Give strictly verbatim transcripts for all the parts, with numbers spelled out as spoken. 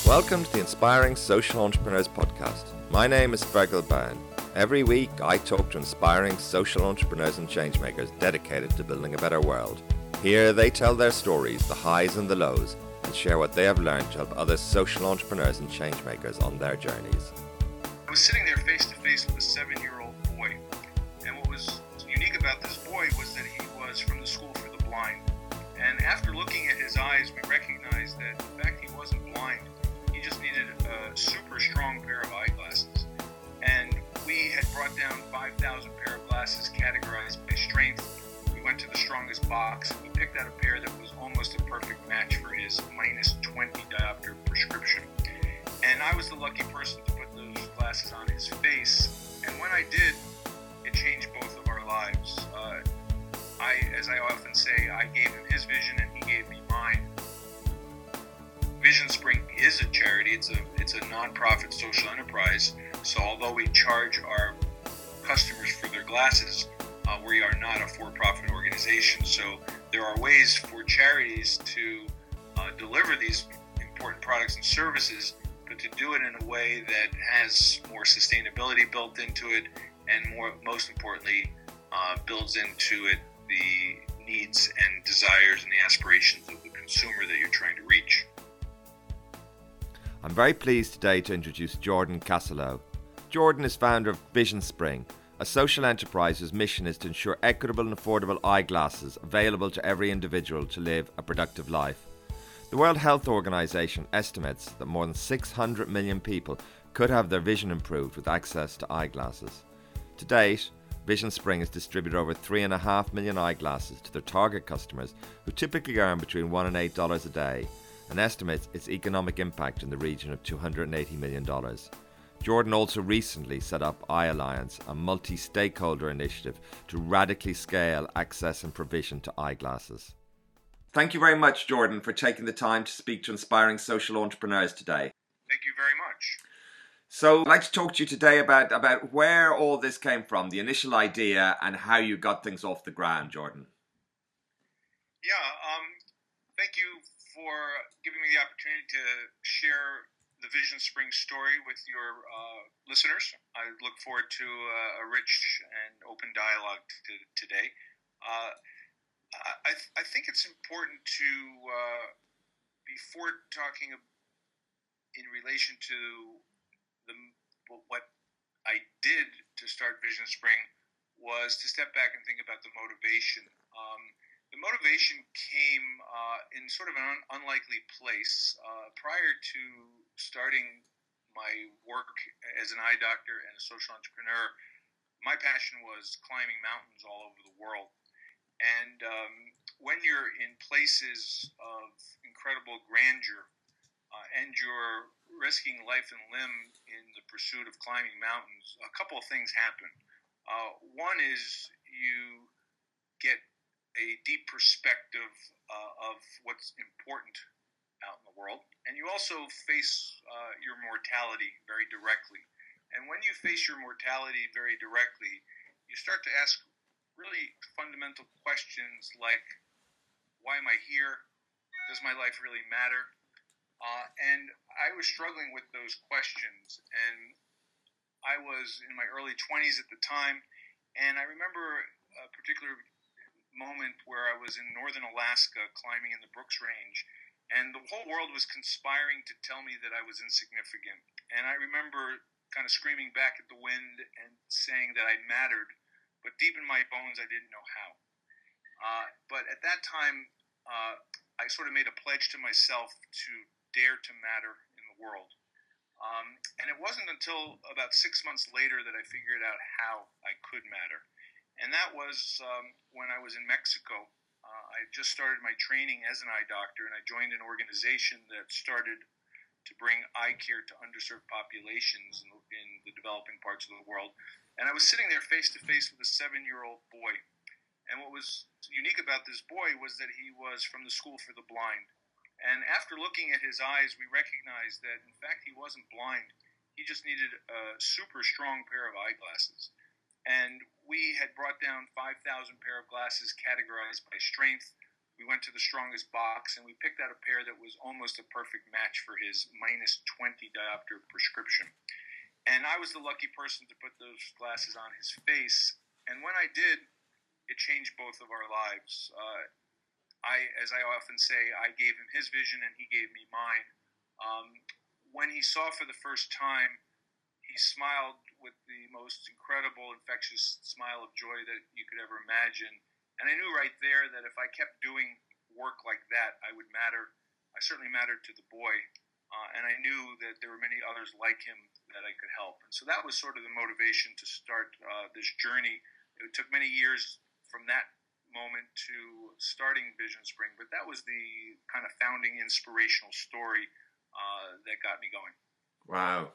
Welcome to the Inspiring Social Entrepreneurs Podcast. My name is Fergal Byrne. Every week I talk to inspiring social entrepreneurs and changemakers dedicated to building a better world. Here they tell their stories, the highs and the lows, and share what they have learned to help other social entrepreneurs and changemakers on their journeys. I was sitting there face to face with a seven-year-old boy, and what was unique about this boy was that he was from the School for the Blind. And after looking at his eyes, we recognized that in fact he wasn't blind. He just needed a super strong pair of eyeglasses. And we had brought down five thousand pair of glasses categorized by strength. We went to the strongest box, and we picked out a pair that was almost a perfect match for his minus twenty diopter prescription. And I was the lucky person to put those glasses on his face. And when I did, it changed both of our lives. Uh, I, as I often say, I gave him his vision and he gave me mine. Vision Spring is a charity. It's a it's a non-profit social enterprise. So although we charge our customers for their glasses, uh, we are not a for-profit organization. So there are ways for charities to uh, deliver these important products and services, but to do it in a way that has more sustainability built into it, and more, most importantly, uh, builds into it the needs and desires and the aspirations of the consumer that you're trying to reach. I'm very pleased today to introduce Jordan Casselot. Jordan is founder of Vision Spring, a social enterprise whose mission is to ensure equitable and affordable eyeglasses available to every individual to live a productive life. The World Health Organization estimates that more than six hundred million people could have their vision improved with access to eyeglasses. To date, Vision Spring has distributed over three and a half million eyeglasses to their target customers, who typically earn between one and eight dollars a day, and estimates its economic impact in the region of two hundred eighty million dollars. Jordan also recently set up Eye Alliance, a multi-stakeholder initiative to radically scale access and provision to eyeglasses. Thank you very much, Jordan, for taking the time to speak to inspiring social entrepreneurs today. Thank you very much. So I'd like to talk to you today about, about where all this came from, the initial idea, and how you got things off the ground, Jordan. Yeah, um, thank you for giving me the opportunity to share the Vision Spring story with your uh, listeners. I look forward to uh, a rich and open dialogue t- today. Uh, I, th- I think it's important to, uh, before talking in relation to the what I did to start Vision Spring, was to step back and think about the motivation. Um, the motivation came uh, in sort of an un- unlikely place. Uh, prior to starting my work as an eye doctor and a social entrepreneur, my passion was climbing mountains all over the world. And um, when you're in places of incredible grandeur uh, and you're risking life and limb in the pursuit of climbing mountains, a couple of things happen. Uh, one is you get a deep perspective uh, of what's important out in the world, and you also face uh, your mortality very directly. And when you face your mortality very directly, you start to ask really fundamental questions like, why am I here? Does my life really matter? Uh, and I was struggling with those questions, and I was in my early twenties at the time, and I remember a particular moment where I was in northern Alaska climbing in the Brooks Range, and the whole world was conspiring to tell me that I was insignificant. And I remember kind of screaming back at the wind and saying that I mattered, but deep in my bones I didn't know how. Uh, but at that time, uh, I sort of made a pledge to myself to dare to matter in the world. Um, and it wasn't until about six months later that I figured out how I could matter. And that was um, when I was in Mexico. Uh, I just started my training as an eye doctor, and I joined an organization that started to bring eye care to underserved populations in, in the developing parts of the world. And I was sitting there face to face with a seven-year-old boy. And what was unique about this boy was that he was from the School for the Blind. And after looking at his eyes, we recognized that, in fact, he wasn't blind. He just needed a super strong pair of eyeglasses. And we had brought down five thousand pair of glasses categorized by strength. we went to the strongest box, and we picked out a pair that was almost a perfect match for his minus twenty diopter prescription. And I was the lucky person to put those glasses on his face. And when I did, it changed both of our lives. Uh, I, as I often say, I gave him his vision and he gave me mine. Um, when he saw for the first time, he smiled with the most incredible, infectious smile of joy that you could ever imagine. And I knew right there that if I kept doing work like that, I would matter. I certainly mattered to the boy. Uh, and I knew that there were many others like him that I could help. And so that was sort of the motivation to start uh, this journey. It took many years from that moment to starting Vision Spring, but that was the kind of founding inspirational story uh, that got me going. Wow.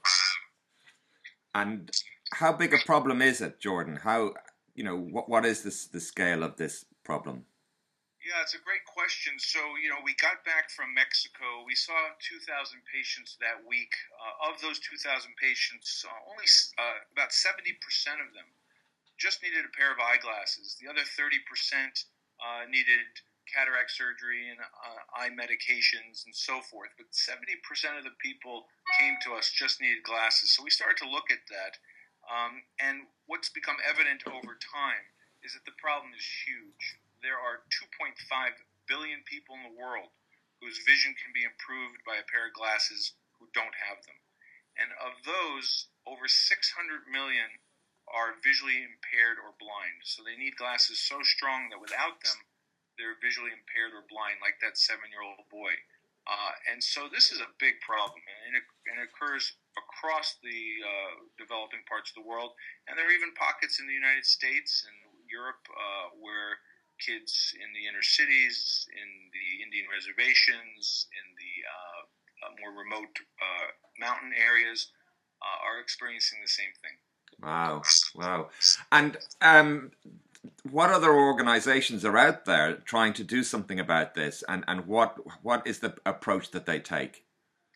And how big a problem is it, Jordan? How, you know, what what is this the scale of this problem? Yeah, it's a great question. So, you know, we got back from Mexico. We saw two thousand patients that week. Uh, of those two thousand patients, uh, only uh, about seventy percent of them just needed a pair of eyeglasses. The other thirty percent uh, needed cataract surgery and uh, eye medications and so forth. But seventy percent of the people came to us just needed glasses. So we started to look at that. Um, and what's become evident over time is that the problem is huge. There are two point five billion people in the world whose vision can be improved by a pair of glasses who don't have them. And of those, over six hundred million are visually impaired or blind. So they need glasses so strong that without them, they're visually impaired or blind, like that seven-year-old boy. Uh, and so this is a big problem, and it, and it occurs across the uh, developing parts of the world. And there are even pockets in the United States and Europe uh, where kids in the inner cities, in the Indian reservations, in the uh, uh, more remote uh, mountain areas uh, are experiencing the same thing. Wow, wow. And um, what other organizations are out there trying to do something about this, and, and what what is the approach that they take?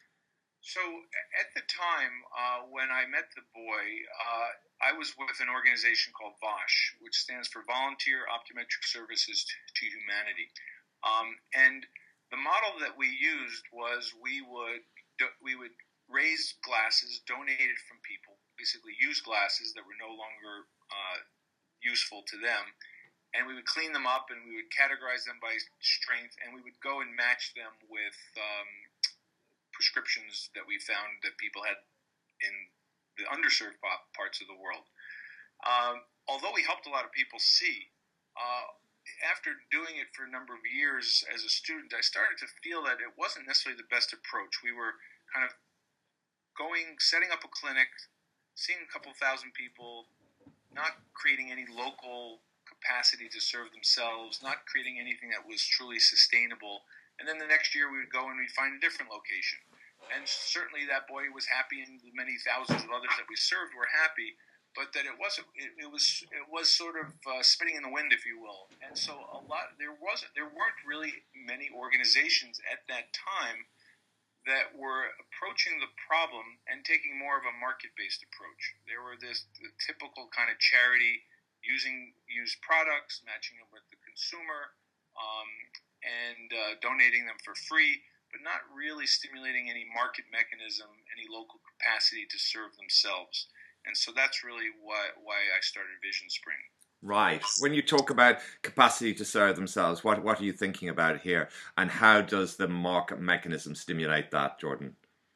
So at the time uh, when I met the boy, uh, I was with an organization called VOSH, which stands for Volunteer Optometric Services to, to Humanity. Um, and the model that we used was we would we would raise glasses donated from people, basically used glasses that were no longer uh, useful to them, and we would clean them up and we would categorize them by strength, and we would go and match them with um, prescriptions that we found that people had in the underserved parts of the world. Um, although we helped a lot of people see, uh, after doing it for a number of years as a student, I started to feel that it wasn't necessarily the best approach. We were kind of going, setting up a clinic, seeing a couple thousand people, not creating any local capacity to serve themselves, not creating anything that was truly sustainable. And then the next year we would go and we'd find a different location. And certainly that boy was happy, and the many thousands of others that we served were happy, but that it wasn't, it, it was, it was sort of uh, spinning in the wind, if you will. And so a lot, there wasn't, there weren't really many organizations at that time that were approaching the problem and taking more of a market-based approach. There were this the typical kind of charity, using used products, matching them with the consumer, um, and uh, donating them for free, but not really stimulating any market mechanism, any local capacity to serve themselves. And so that's really why why I started Vision Spring. Right. When you talk about capacity to serve themselves, what what are you thinking about here? And how does the market mechanism stimulate that, Jordan?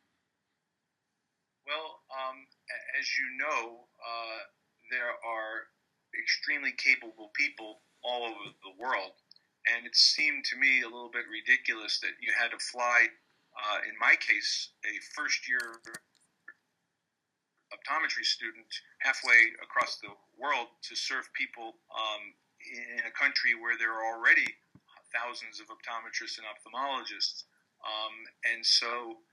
Well, um, as you know, uh, there are extremely capable people all over the world. And it seemed to me a little bit ridiculous that you had to fly, uh, in my case, a first-year optometry student halfway across the world to serve people um, in a country where there are already thousands of optometrists and ophthalmologists. Um, and so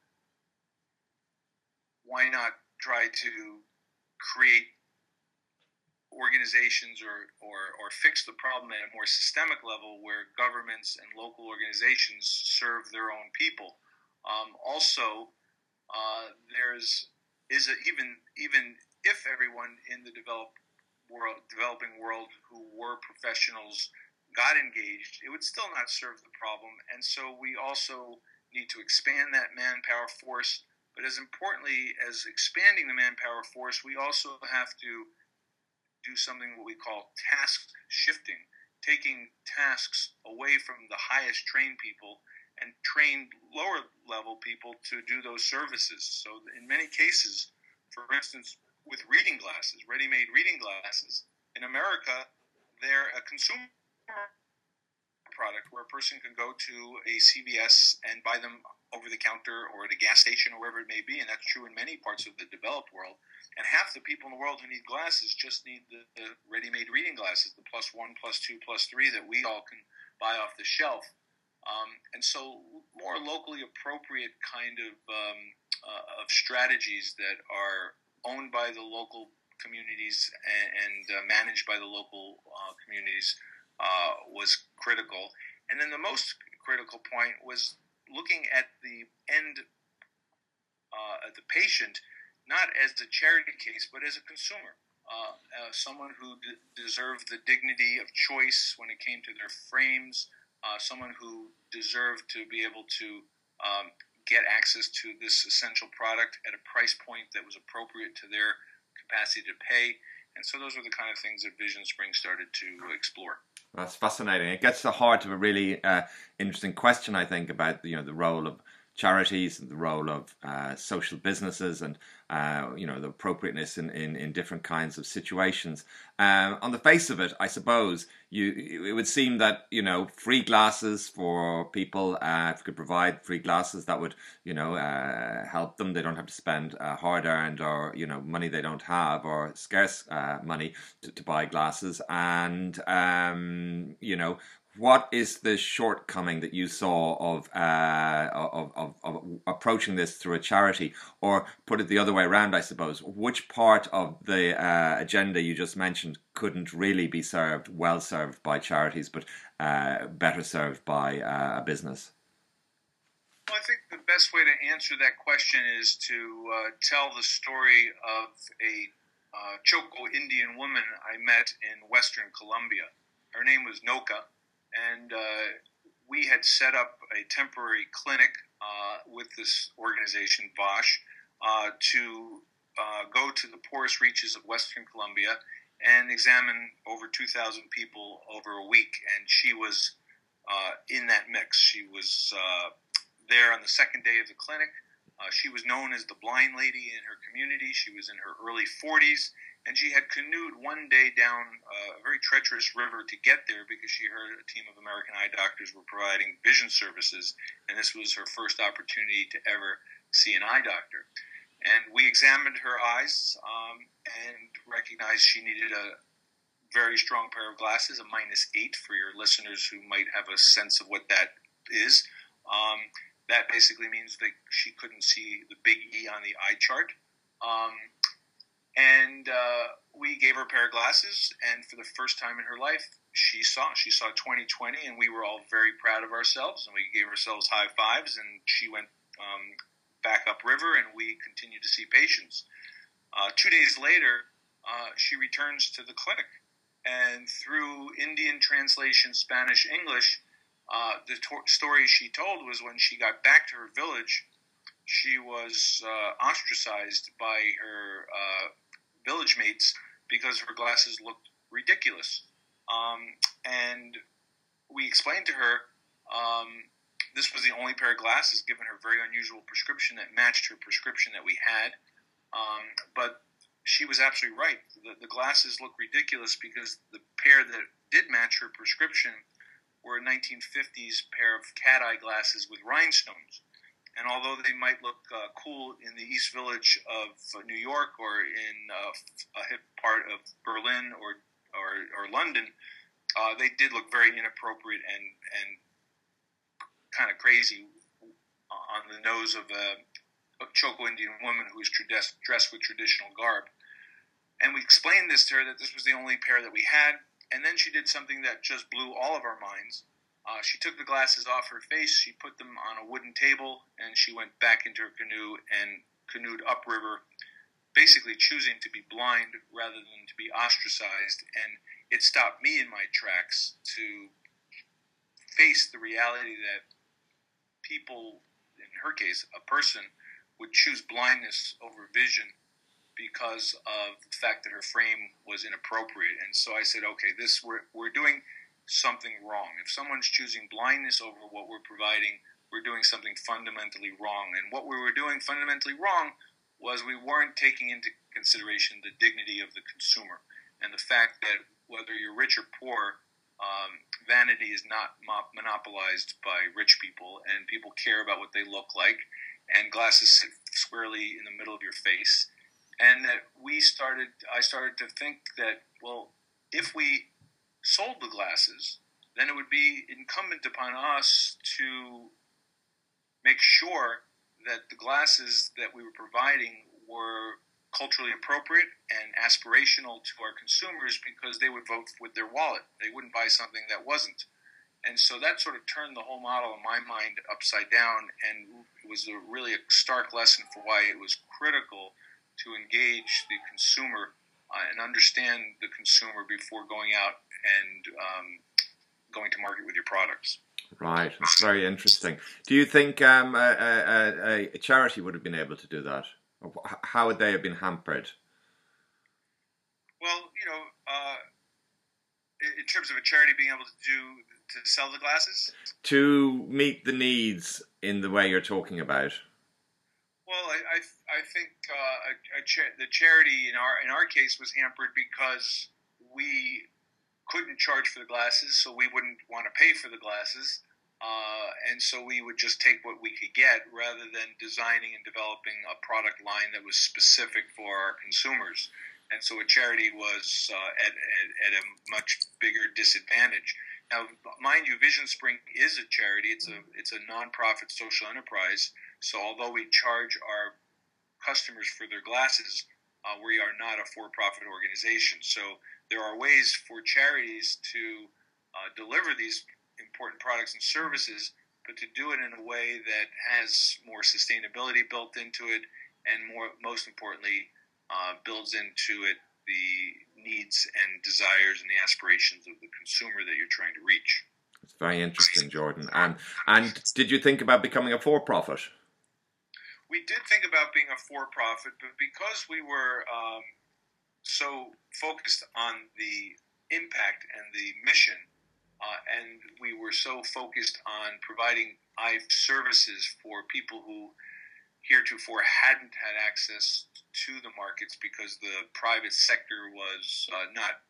why not try to create organizations or, or, or fix the problem at a more systemic level where governments and local organizations serve their own people? Um, also, uh, there's is it even even if everyone in the developed world, developing world who were professionals got engaged, it would still not serve the problem. And so we also need to expand that manpower force. But as importantly as expanding the manpower force, we also have to do something what we call task shifting, taking tasks away from the highest trained people and train lower level people to do those services. So in many cases, for instance, with reading glasses, ready-made reading glasses, in America, they're a consumer product where a person can go to a C V S and buy them over the counter or at a gas station or wherever it may be, and that's true in many parts of the developed world. And half the people in the world who need glasses just need the, the ready-made reading glasses, the plus one, plus two, plus three that we all can buy off the shelf. Um, and so more locally appropriate kind of, um, uh, of strategies that are owned by the local communities and, and uh, managed by the local uh, communities uh, was critical. And then the most critical point was looking at the end, uh, at the patient, not as a charity case, but as a consumer, uh, uh, someone who d- deserved the dignity of choice when it came to their frames, uh, someone who deserved to be able to um, get access to this essential product at a price point that was appropriate to their capacity to pay. And so those are the kind of things that Vision Spring started to explore. That's fascinating. It gets to the heart of a really uh, interesting question, I think, about you know the role of charities and the role of uh, social businesses and uh, you know the appropriateness in, in, in different kinds of situations. Um, on the face of it, I suppose you it would seem that you know free glasses for people, uh, if you could provide free glasses, that would you know uh, help them. They don't have to spend uh, hard-earned or you know money they don't have or scarce uh, money to, to buy glasses, and um, you know. What is the shortcoming that you saw of, uh, of, of of approaching this through a charity, or put it the other way around? I suppose which part of the uh, agenda you just mentioned couldn't really be served, well served by charities, but uh, better served by uh, a business? Well, I think the best way to answer that question is to uh, tell the story of a uh, Choco Indian woman I met in Western Colombia. Her name was Noka. And uh, we had set up a temporary clinic uh, with this organization, VOSH, uh, to uh, go to the poorest reaches of Western Colombia and examine over two thousand people over a week. And she was uh, in that mix. She was uh, there on the second day of the clinic. Uh, she was known as the blind lady in her community. She was in her early forties. And she had canoed one day down uh, a very treacherous river to get there because she heard a team of American eye doctors were providing vision services, and this was her first opportunity to ever see an eye doctor. And we examined her eyes um, and recognized she needed a very strong pair of glasses, a minus eight for your listeners who might have a sense of what that is. Um, that basically means that she couldn't see the big E on the eye chart. Um, And uh, we gave her a pair of glasses, and for the first time in her life, she saw. She saw twenty twenty, and we were all very proud of ourselves, and we gave ourselves high fives, and she went um, back upriver, and we continued to see patients. Uh, two days later, uh, she returns to the clinic, and through Indian translation, Spanish, English, uh, the to- story she told was when she got back to her village, she was uh, ostracized by her uh, village mates because her glasses looked ridiculous. Um, and we explained to her um, this was the only pair of glasses given her very unusual prescription that matched her prescription that we had. Um, but she was absolutely right. The, the glasses look ridiculous because the pair that did match her prescription were a nineteen fifties pair of cat eye glasses with rhinestones. And although they might look uh, cool in the East Village of uh, New York or in uh, a hip part of Berlin or or, or London, uh, they did look very inappropriate and and kind of crazy on the nose of a, a Choco Indian woman who was dressed, dressed with traditional garb. And we explained this to her, that this was the only pair that we had. And then she did something that just blew all of our minds. Uh, she took the glasses off her face, she put them on a wooden table, and she went back into her canoe and canoed upriver, basically choosing to be blind rather than to be ostracized. And it stopped me in my tracks to face the reality that people, in her case, a person, would choose blindness over vision because of the fact that her frame was inappropriate. And so I said, okay, this we're we're doing something wrong. If someone's choosing blindness over what we're providing, we're doing something fundamentally wrong. And what we were doing fundamentally wrong was we weren't taking into consideration the dignity of the consumer and the fact that whether you're rich or poor, um, vanity is not mo- monopolized by rich people, and people care about what they look like, and glasses sit squarely in the middle of your face. And that we started, I started to think that, well, if we sold the glasses, then it would be incumbent upon us to make sure that the glasses that we were providing were culturally appropriate and aspirational to our consumers, because they would vote with their wallet. They wouldn't buy something that wasn't. And so that sort of turned the whole model in my mind upside down, and it was a really a stark lesson for why it was critical to engage the consumer uh, and understand the consumer before going out and um, going to market with your products. Right, it's very interesting. Do you think um, a, a, a charity would have been able to do that? How would they have been hampered? Well, you know, uh, in terms of a charity being able to do to sell the glasses, to meet the needs in the way you're talking about. Well, I I, I think uh, a, a cha- the charity in our in our case was hampered because we couldn't charge for the glasses, so we wouldn't want to pay for the glasses, uh, and so we would just take what we could get rather than designing and developing a product line that was specific for our consumers. And so a charity was uh, at, at, at a much bigger disadvantage. Now, mind you, Vision Spring is a charity. It's a it's a nonprofit social enterprise. So although we charge our customers for their glasses, uh, we are not a for-profit organization. So there are ways for charities to uh, deliver these important products and services, but to do it in a way that has more sustainability built into it, and more, most importantly, uh, builds into it the needs and desires and the aspirations of the consumer that you're trying to reach. It's very interesting, Jordan. And and did you think about becoming a for-profit? We did think about being a for-profit, but because we were um, so focused on the impact and the mission, uh, and we were so focused on providing eye services for people who heretofore hadn't had access to the markets because the private sector was uh, not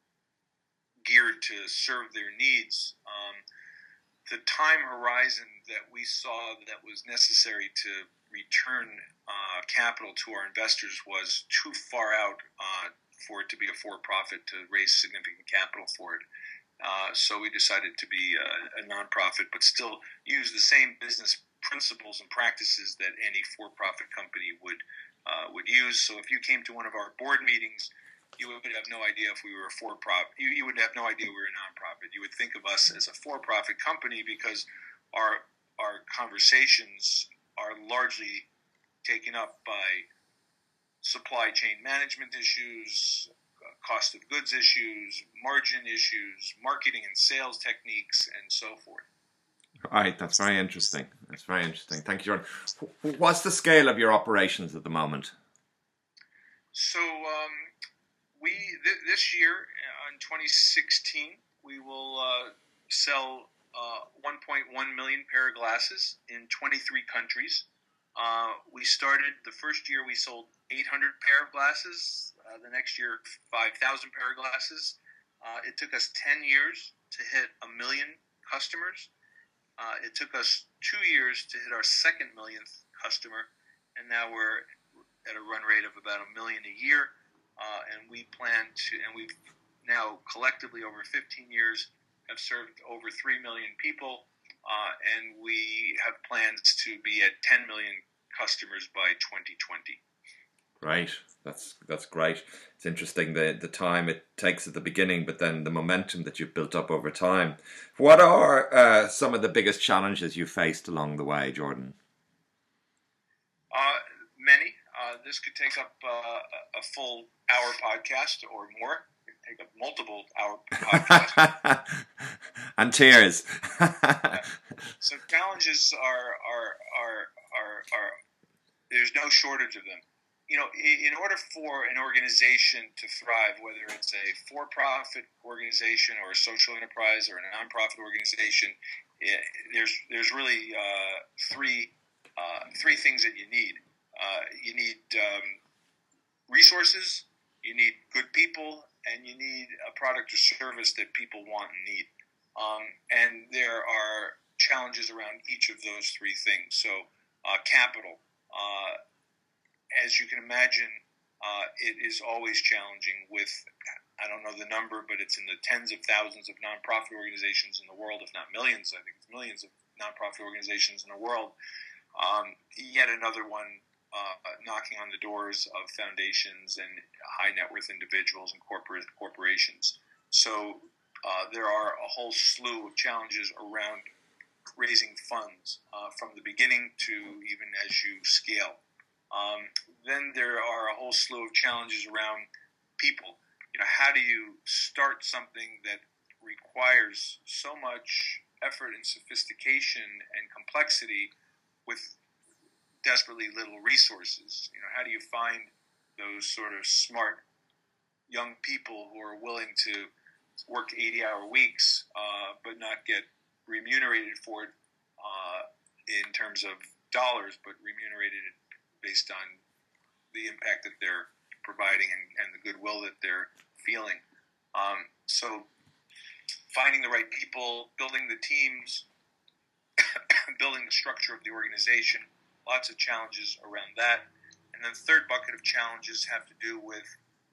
geared to serve their needs, um, the time horizon that we saw that was necessary to return uh, capital to our investors was too far out uh, for it to be a for-profit to raise significant capital for it. Uh, so we decided to be a, a nonprofit, but still use the same business principles and practices that any for-profit company would uh, would use. So if you came to one of our board meetings, you would have no idea if we were a for-profit. You, you would have no idea we were a nonprofit. You would think of us as a for-profit company because our our conversations are largely taken up by supply chain management issues, cost of goods issues, margin issues, marketing and sales techniques, and so forth. Right, that's very interesting. That's very interesting. Thank you, Jordan. What's the scale of your operations at the moment? So um, we th- this year, uh, in twenty sixteen, we will uh, sell uh, one point one million pair of glasses in twenty-three countries. Uh, we started, the first year we sold eight hundred pair of glasses. Uh, the next year, five thousand pair of glasses. Uh, it took us ten years to hit a million customers. Uh, it took us two years to hit our second millionth customer, and now we're at a run rate of about a million a year. Uh, and we plan to, and we've now collectively over fifteen years have served over three million people, uh, and we have plans to be at ten million customers by twenty twenty. Right, that's that's great. It's interesting the the time it takes at the beginning, but then the momentum that you've built up over time. What are uh, some of the biggest challenges you faced along the way, Jordan? Uh, many. Uh, this could take up uh, a full hour podcast or more. It take a multiple hour podcast. And tears. Yeah. So challenges are, are, are, are, are, there's no shortage of them. You know, in order for an organization to thrive, whether it's a for-profit organization or a social enterprise or a nonprofit organization, it, there's there's really uh, three uh, three things that you need. Uh, you need um, resources, you need good people, and you need a product or service that people want and need. Um, and there are challenges around each of those three things. So, uh, capital. Uh, As you can imagine, uh, it is always challenging with, I don't know the number, but it's in the tens of thousands of nonprofit organizations in the world, if not millions. I think it's millions of nonprofit organizations in the world. Um, yet another one uh, knocking on the doors of foundations and high net worth individuals and corporate corporations. So uh, there are a whole slew of challenges around raising funds uh, from the beginning to even as you scale. Um, then there are a whole slew of challenges around people. You know, how do you start something that requires so much effort and sophistication and complexity with desperately little resources? You know, how do you find those sort of smart young people who are willing to work eighty-hour weeks uh, but not get remunerated for it uh, in terms of dollars, but remunerated based on the impact that they're providing and, and the goodwill that they're feeling. Um, so finding the right people, building the teams, building the structure of the organization, lots of challenges around that. And then the third bucket of challenges have to do with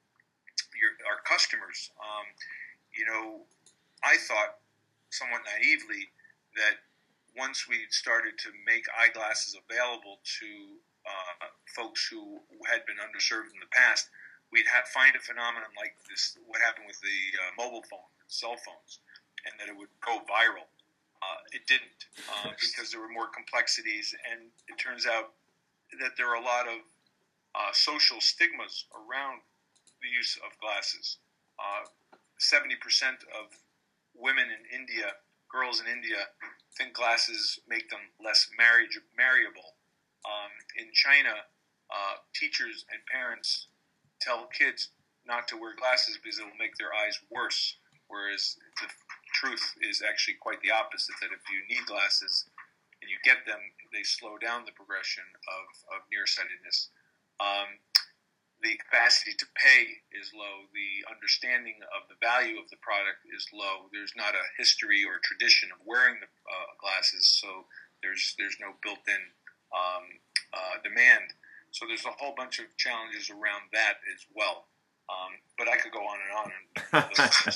your, our customers. Um, you know, I thought somewhat naively that once we started to make eyeglasses available to Uh, folks who had been underserved in the past, we'd have, find a phenomenon like this, what happened with the uh, mobile phone, cell phones, and that it would go viral. Uh, it didn't, uh, because there were more complexities, and it turns out that there are a lot of uh, social stigmas around the use of glasses. Uh, seventy percent of women in India, girls in India, think glasses make them less marriage, marriable. Um, in China, uh, teachers and parents tell kids not to wear glasses because it will make their eyes worse, whereas the truth is actually quite the opposite, that if you need glasses and you get them, they slow down the progression of, of nearsightedness. Um, the capacity to pay is low. The understanding of the value of the product is low. There's not a history or tradition of wearing the uh, glasses, so there's there's no built-in Um, uh, demand. So there's a whole bunch of challenges around that as well. Um, but I could go on and on. And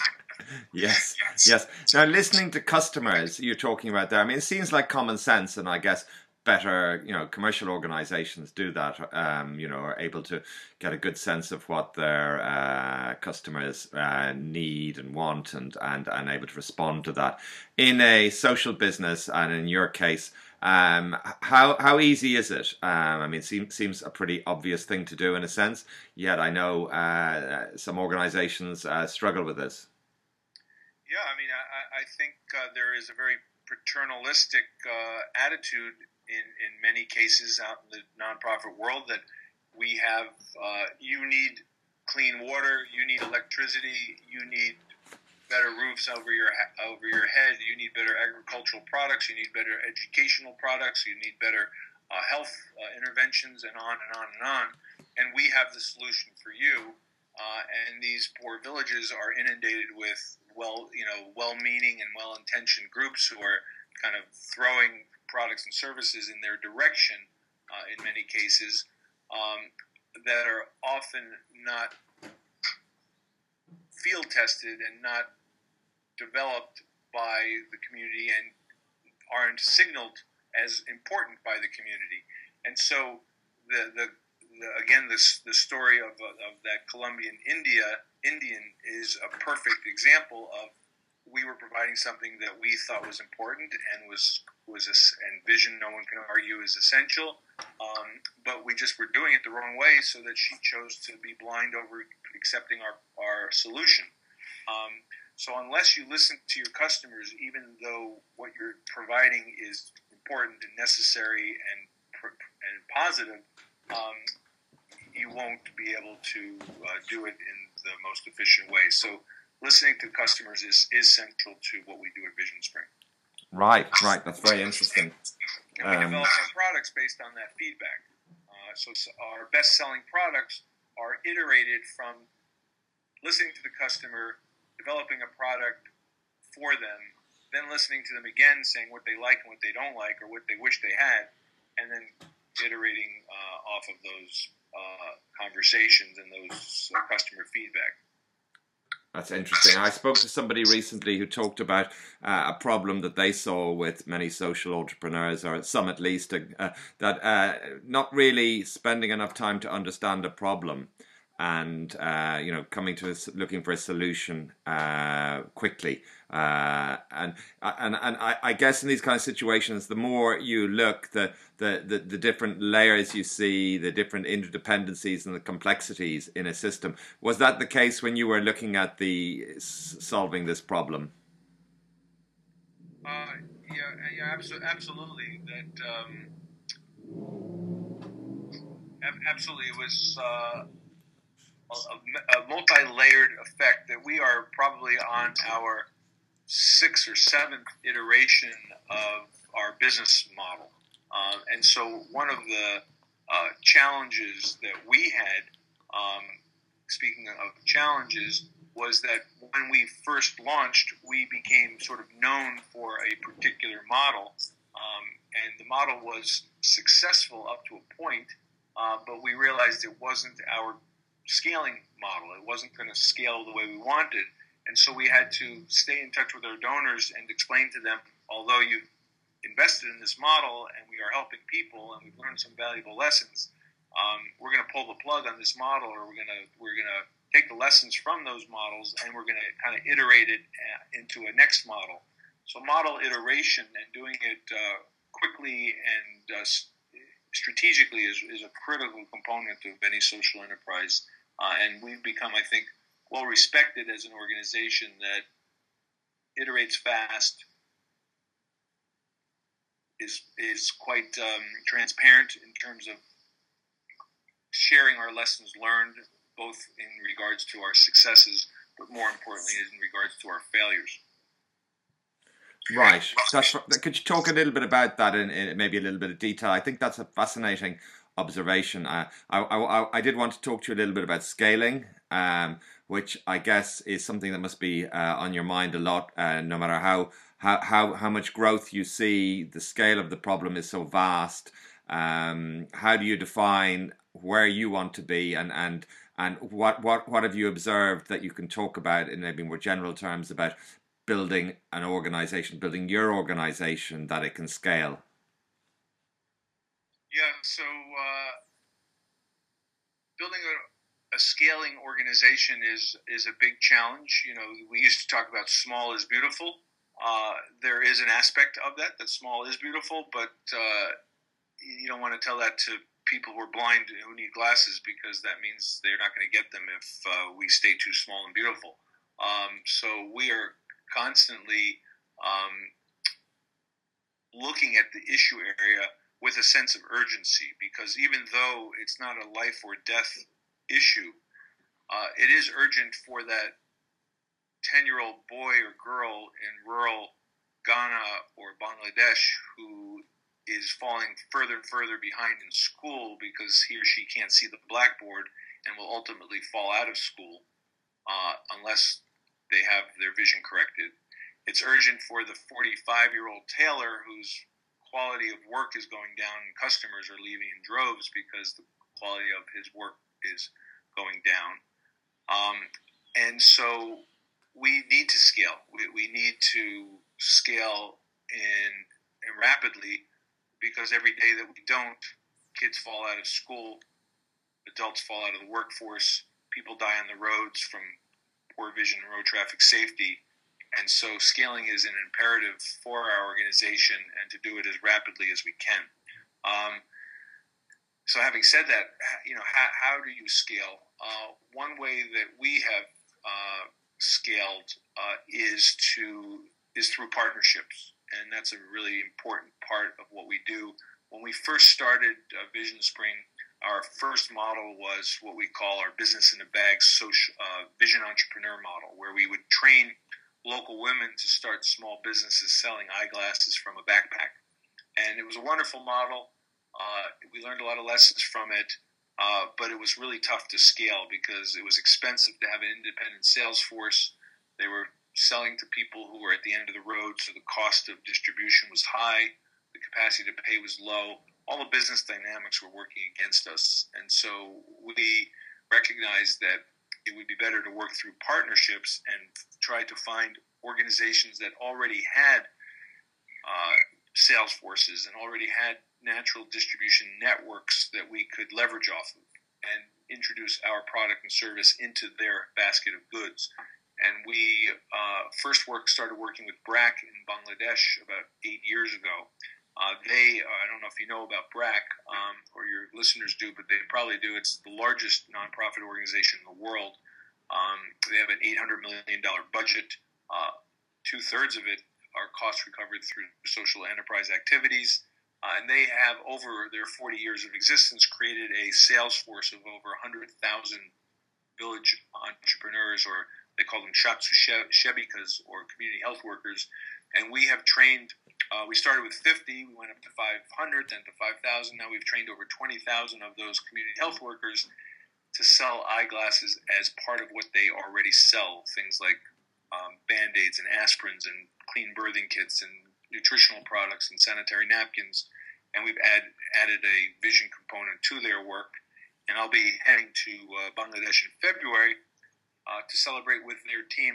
yes, yes. Now, listening to customers you're talking about there, I mean, it seems like common sense, and I guess better, you know, commercial organizations do that, um, you know, are able to get a good sense of what their uh, customers uh, need and want, and, and, and able to respond to that. In a social business, and in your case, Um, how how easy is it? Um, I mean, it seems seems a pretty obvious thing to do in a sense. Yet I know uh, some organizations uh, struggle with this. Yeah, I mean, I, I think uh, there is a very paternalistic uh, attitude in, in many cases out in the nonprofit world that we have. Uh, you need clean water, you need electricity, you need better roofs over your over your head. You need better agricultural products. You need better educational products. You need better uh, health uh, interventions, and on and on and on. And we have the solution for you. Uh, and these poor villages are inundated with well, you know, well-meaning and well-intentioned groups who are kind of throwing products and services in their direction. Uh, in many cases, um, that are often not field tested and not developed by the community and aren't signaled as important by the community. And so the the, the again this the story of of that Colombian India Indian is a perfect example of we were providing something that we thought was important and was was a, and vision no one can argue is essential, um, but we just were doing it the wrong way, so that she chose to be blind over accepting our, our solution. Um, so unless you listen to your customers, even though what you're providing is important and necessary and and positive, um, you won't be able to uh, do it in the most efficient way. So listening to customers is, is central to what we do at Vision Spring. Right, right. That's very interesting. And we um, develop our products based on that feedback. Uh, so, so our best-selling products are iterated from listening to the customer, developing a product for them, then listening to them again, saying what they like and what they don't like or what they wish they had, and then iterating uh, off of those uh, conversations and those uh, customer feedback. That's interesting. I spoke to somebody recently who talked about uh, a problem that they saw with many social entrepreneurs, or some at least, uh, that uh, not really spending enough time to understand a problem and uh, you know, coming to a, looking for a solution uh, quickly. Uh, and and and I, I guess in these kind of situations, the more you look, the, the the the different layers you see, the different interdependencies and the complexities in a system. Was that the case when you were looking at the solving this problem? Uh, yeah, yeah, absolutely. Absolutely. That um, absolutely it was. Uh, A, a multi-layered effect that we are probably on our sixth or seventh iteration of our business model. Um, and so one of the uh, challenges that we had, um, speaking of challenges, was that when we first launched, we became sort of known for a particular model. Um, and the model was successful up to a point, uh, but we realized it wasn't our scaling model. It wasn't going to scale the way we wanted. And so we had to stay in touch with our donors and explain to them, although you've invested in this model and we are helping people and we've learned some valuable lessons, um, we're going to pull the plug on this model, or we're going to we're going to take the lessons from those models and we're going to kind of iterate it into a next model. So model iteration and doing it uh, quickly and uh, strategically is, is a critical component of any social enterprise. Uh, and we've become, I think, well respected as an organization that iterates fast, is is quite um, transparent in terms of sharing our lessons learned, both in regards to our successes, but more importantly, in regards to our failures. Right. That's, could you talk a little bit about that in, in maybe a little bit of detail? I think that's a fascinating observation. Uh, I, I, I did want to talk to you a little bit about scaling, um, which I guess is something that must be uh, on your mind a lot, uh, no matter how, how, how, how much growth you see. The scale of the problem is so vast. Um, how do you define where you want to be, and, and, and what, what, what have you observed that you can talk about in maybe more general terms about building an organization, building your organization that it can scale? Yeah, so uh, building a, a scaling organization is is a big challenge. You know, we used to talk about small is beautiful. Uh, there is an aspect of that, that small is beautiful, but uh, you don't want to tell that to people who are blind who need glasses, because that means they're not going to get them if uh, we stay too small and beautiful. Um, so we are constantly um, looking at the issue area with a sense of urgency, because even though it's not a life or death issue, uh, it is urgent for that ten-year-old boy or girl in rural Ghana or Bangladesh who is falling further and further behind in school because he or she can't see the blackboard and will ultimately fall out of school uh, unless they have their vision corrected. It's urgent for the forty-five-year-old tailor whose quality of work is going down and customers are leaving in droves because the quality of his work is going down. Um, and so we need to scale. We, we need to scale in, in rapidly, because every day that we don't, kids fall out of school, adults fall out of the workforce, people die on the roads from poor vision and road traffic safety. And so scaling is an imperative for our organization, and to do it as rapidly as we can. Um, so having said that, you know, how, how do you scale? Uh, one way that we have uh, scaled uh, is to is through partnerships, and that's a really important part of what we do. When we first started uh, Vision Spring, our first model was what we call our business in a bag social uh, vision entrepreneur model, where we would train local women to start small businesses selling eyeglasses from a backpack. And it was a wonderful model. Uh, we learned a lot of lessons from it, uh, but it was really tough to scale because it was expensive to have an independent sales force. They were selling to people who were at the end of the road, so the cost of distribution was high, the capacity to pay was low. All the business dynamics were working against us. And so we recognized that it would be better to work through partnerships and try to find organizations that already had uh, sales forces and already had natural distribution networks that we could leverage off of and introduce our product and service into their basket of goods. And we uh, first work started working with B R A C in Bangladesh about eight years ago. Uh, they, uh, I don't know if you know about B R A C, um, or your listeners do, but they probably do. It's the largest nonprofit organization in the world. Um, they have an eight hundred million dollars budget. Uh, two-thirds of it are cost recovered through social enterprise activities. Uh, and they have, over their forty years of existence, created a sales force of over one hundred thousand village entrepreneurs, or they call them Shatsu Shebikas, or community health workers. And we have trained, uh, we started with fifty, we went up to five hundred, then to five thousand. Now we've trained over twenty thousand of those community health workers to sell eyeglasses as part of what they already sell. Things like um, Band-Aids and aspirins and clean birthing kits and nutritional products and sanitary napkins. And we've add, added a vision component to their work. And I'll be heading to uh, Bangladesh in February uh, to celebrate with their team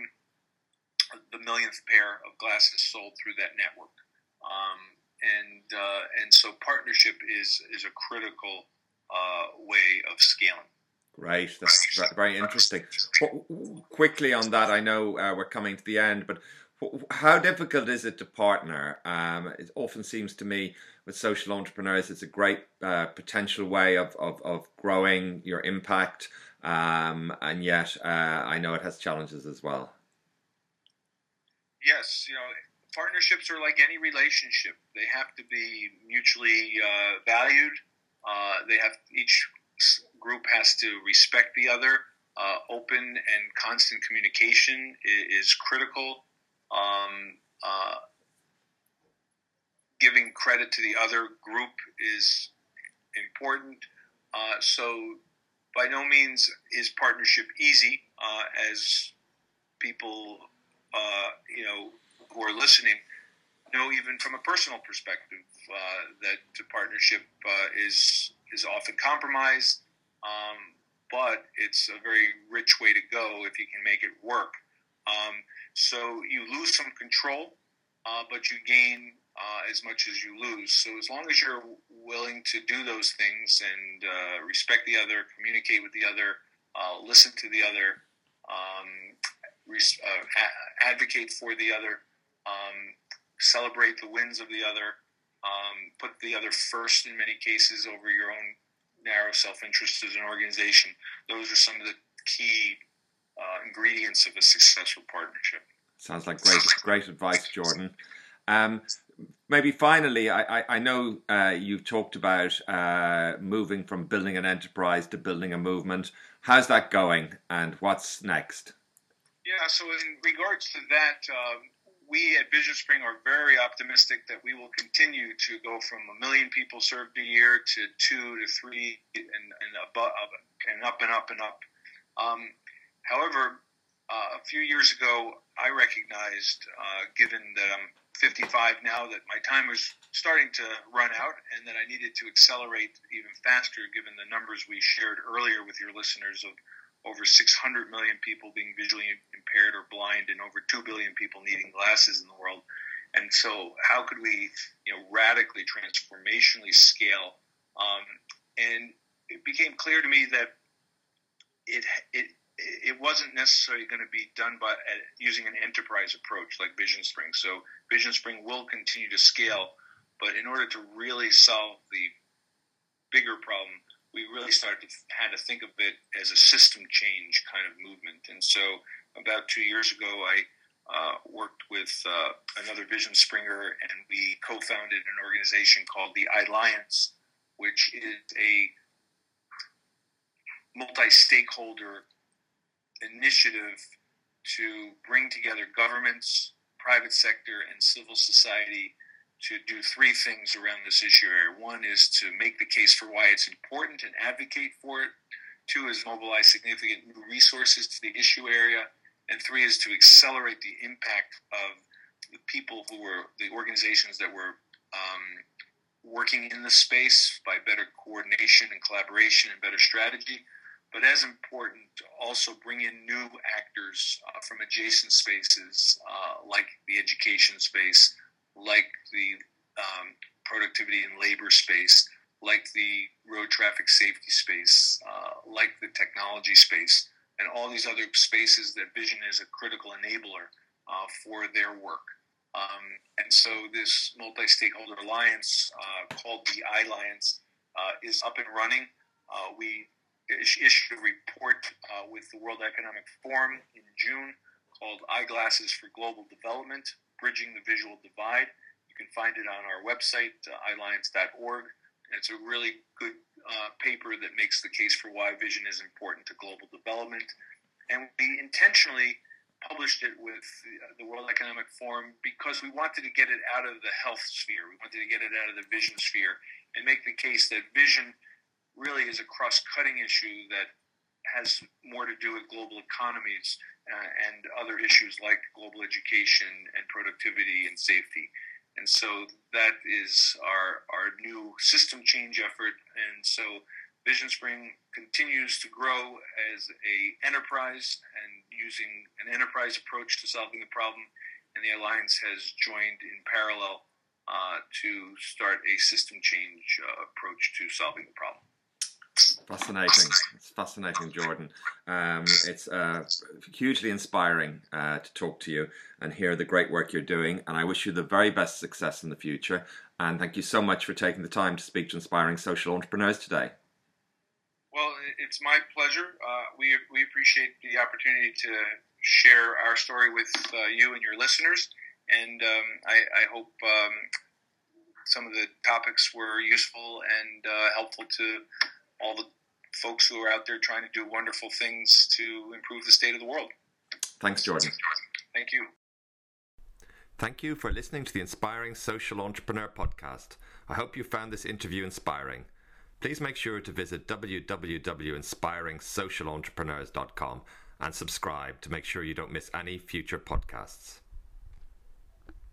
the millionth pair of glasses sold through that network. Um, and uh, and so partnership is, is a critical uh, way of scaling. Right, that's very interesting. Quickly on that, I know uh, we're coming to the end, but how difficult is it to partner? Um, it often seems to me with social entrepreneurs, it's a great uh, potential way of, of, of growing your impact, um, and yet uh, I know it has challenges as well. Yes, you know, partnerships are like any relationship. They have to be mutually uh, valued. Uh, they have each group has to respect the other. Uh, open and constant communication is, is critical. Um, uh, giving credit to the other group is important. Uh, so by no means is partnership easy, uh, as people, uh, you know, who are listening know, even from a personal perspective, uh, that the partnership uh, is is often compromised, um, but it's a very rich way to go if you can make it work. Um, so you lose some control, uh, but you gain uh, as much as you lose. So as long as you're willing to do those things and uh, respect the other, communicate with the other, uh, listen to the other, um, res- uh, a- advocate for the other, um, celebrate the wins of the other, um, put the other first in many cases over your own narrow self-interest as an organization. Those are some of the key uh, ingredients of a successful partnership. Sounds like great, great advice, Jordan. Um, maybe finally, I, I, I know uh, you've talked about uh, moving from building an enterprise to building a movement. How's that going, and what's next? Yeah, so in regards to that, um, we at Vision Spring are very optimistic that we will continue to go from a million people served a year to two to three and, and, above, and up and up and up. Um, however, uh, a few years ago, I recognized, uh, given that I'm fifty-five now, that my time was starting to run out and that I needed to accelerate even faster, given the numbers we shared earlier with your listeners of over six hundred million people being visually impaired or blind and over two billion people needing glasses in the world. And so how could we, you know, radically, transformationally scale? Um, and it became clear to me that it it it wasn't necessarily going to be done by uh, using an enterprise approach like Vision Spring. So Vision Spring will continue to scale, but in order to really solve the bigger problem, we really started to had to think of it as a system change kind of movement. And so about two years ago, I uh, worked with uh, another Vision Springer, and we co-founded an organization called the iLiance, which is a multi-stakeholder initiative to bring together governments, private sector, and civil society to do three things around this issue area. One is to make the case for why it's important and advocate for it. Two is mobilize significant new resources to the issue area. And three is to accelerate the impact of the people who were, the organizations that were um, working in the space by better coordination and collaboration and better strategy. But as important, to also bring in new actors uh, from adjacent spaces, uh, like the education space, like the um, productivity and labor space, like the road traffic safety space, uh, like the technology space, and all these other spaces that Vision is a critical enabler uh, for their work. Um, and so this multi-stakeholder alliance uh, called the iLiance uh, is up and running. Uh, we issued a report uh, with the World Economic Forum in June called Eyeglasses for Global Development, Bridging the Visual Divide. You can find it on our website, uh, i liance dot org. And it's a really good uh, paper that makes the case for why vision is important to global development. And we intentionally published it with the, the World Economic Forum because we wanted to get it out of the health sphere. We wanted to get it out of the vision sphere and make the case that vision really is a cross-cutting issue that has more to do with global economies uh, and other issues like global education and productivity and safety. And so that is our our new system change effort. And so Vision Spring continues to grow as a enterprise and using an enterprise approach to solving the problem. And the Alliance has joined in parallel uh, to start a system change uh, approach to solving the problem. Fascinating. It's fascinating, Jordan. Um, it's uh, hugely inspiring uh, to talk to you and hear the great work you're doing. And I wish you the very best success in the future. And thank you so much for taking the time to speak to inspiring social entrepreneurs today. Well, it's my pleasure. Uh, we we appreciate the opportunity to share our story with uh, you and your listeners. And um, I, I hope um, some of the topics were useful and uh, helpful to all the folks who are out there trying to do wonderful things to improve the state of the world. Thanks, Jordan. Thank you. Thank you for listening to the Inspiring Social Entrepreneur podcast. I hope you found this interview inspiring. Please make sure to visit w w w dot inspiring social entrepreneurs dot com and subscribe to make sure you don't miss any future podcasts.